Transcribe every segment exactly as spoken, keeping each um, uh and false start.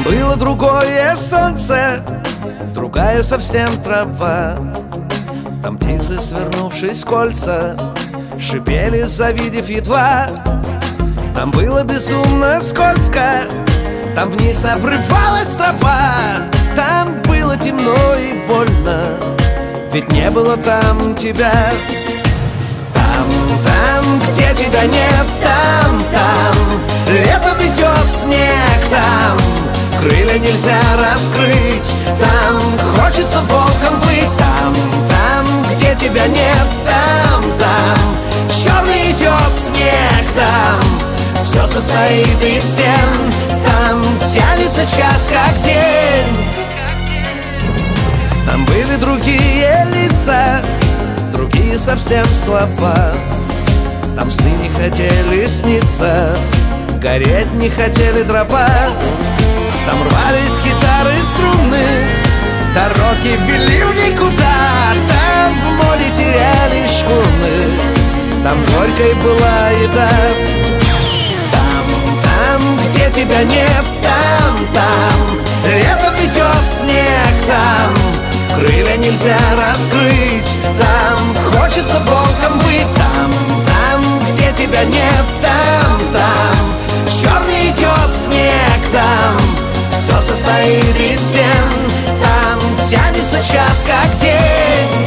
Там было другое солнце, другая совсем трава. Там птицы, свернувшись в кольца, шипели, завидев едва. Там было безумно скользко, там вниз обрывалась тропа. Там было темно и больно, ведь не было там тебя. Там, там, где тебя нет, там, там летом идет снег, там крылья нельзя раскрыть, там хочется волком быть. Там, там, где тебя нет, там, там черный идет снег, там все состоит из стен, там тянется час как день. Там были другие лица, другие совсем слова. Там сны не хотели сниться, гореть не хотели дрова. Там рвались гитары, струны, дороги вели в никуда. Там в море терялись шхуны, там горькой была еда. Там, там, где тебя нет, там, там летом идет снег, там крылья нельзя раскрыть, там хочется волком быть. Там, там, где тебя нет, там, там черный идет снег, там все состоит из стен, там тянется час как день.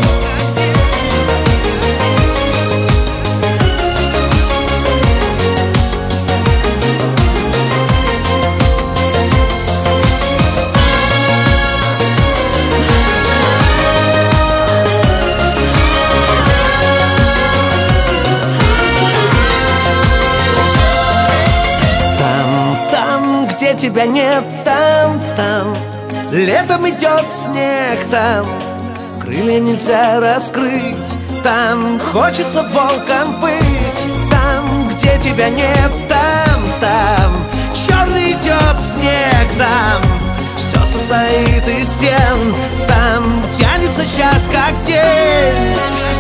Где тебя нет, там, там летом идет снег, там крылья нельзя раскрыть, там хочется волком быть. Там, где тебя нет, там, там черный идет снег, там все состоит из стен, там тянется час как день.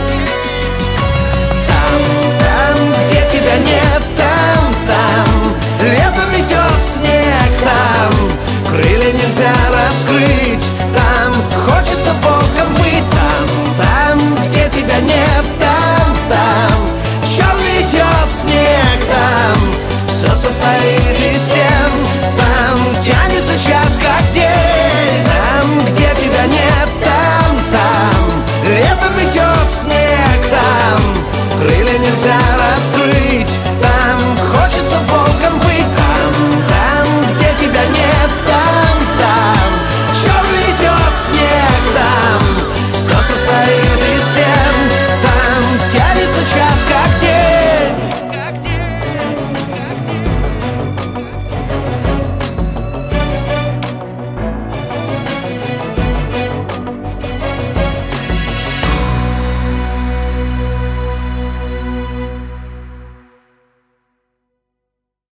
Там, там, где тебя нет, там, там летом идет снег, там крылья нельзя раскрыть,